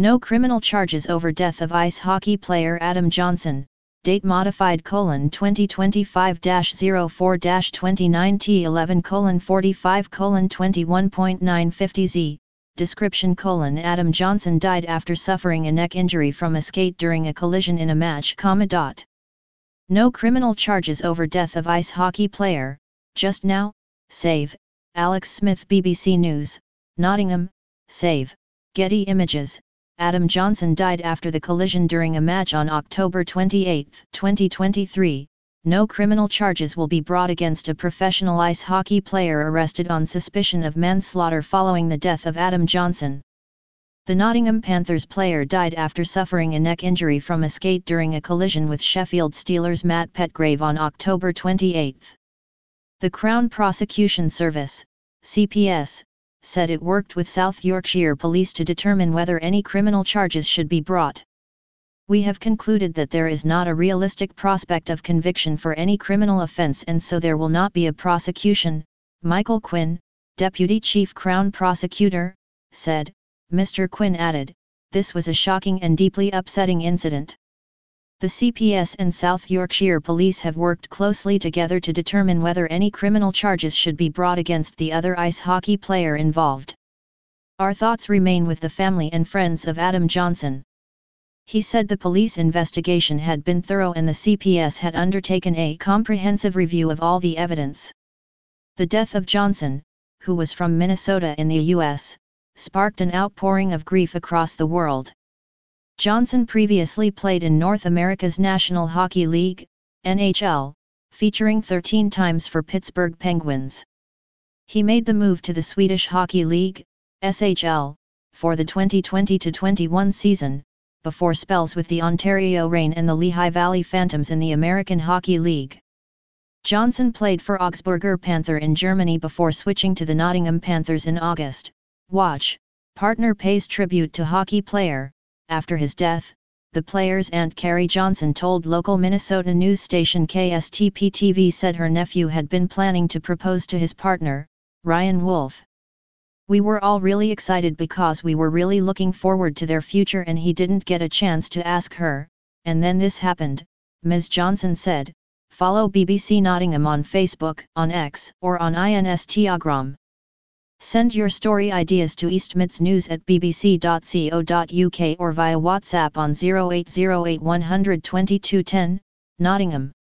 No criminal charges over death of ice hockey player Adam Johnson, date modified: 2025-04-29T11:45:21.950Z, description: Adam Johnson died after suffering a neck injury from a skate during a collision in a match, No criminal charges over death of ice hockey player, just now, save, Alex Smith. BBC News, Nottingham, save, Getty Images. Adam Johnson died after the collision during a match on October 28, 2023. No criminal charges will be brought against a professional ice hockey player arrested on suspicion of manslaughter following the death of Adam Johnson. The Nottingham Panthers player died after suffering a neck injury from a skate during a collision with Sheffield Steelers' Matt Petgrave on October 28. The Crown Prosecution Service, CPS, said it worked with South Yorkshire Police to determine whether any criminal charges should be brought. We have concluded that there is not a realistic prospect of conviction for any criminal offence, and so there will not be a prosecution, Michael Quinn, Deputy Chief Crown Prosecutor, said. Mr. Quinn added, "This was a shocking and deeply upsetting incident. The CPS and South Yorkshire Police have worked closely together to determine whether any criminal charges should be brought against the other ice hockey player involved. Our thoughts remain with the family and friends of Adam Johnson." He said the police investigation had been thorough and the CPS had undertaken a comprehensive review of all the evidence. The death of Johnson, who was from Minnesota in the U.S., sparked an outpouring of grief across the world. Johnson previously played in North America's National Hockey League, NHL, featuring 13 times for Pittsburgh Penguins. He made the move to the Swedish Hockey League, SHL, for the 2020-21 season, before spells with the Ontario Reign and the Lehigh Valley Phantoms in the American Hockey League. Johnson played for Augsburger Panther in Germany before switching to the Nottingham Panthers in August. Watch, partner pays tribute to hockey player. After his death, the player's aunt Carrie Johnson told local Minnesota news station KSTP-TV said her nephew had been planning to propose to his partner, Ryan Wolf. "We were all really excited because we were really looking forward to their future and he didn't get a chance to ask her, and then this happened," Ms. Johnson said. Follow BBC Nottingham on Facebook, on X, or on Instagram. Send your story ideas to eastmidsnews@bbc.co.uk or via WhatsApp on 0808 122 10, Nottingham.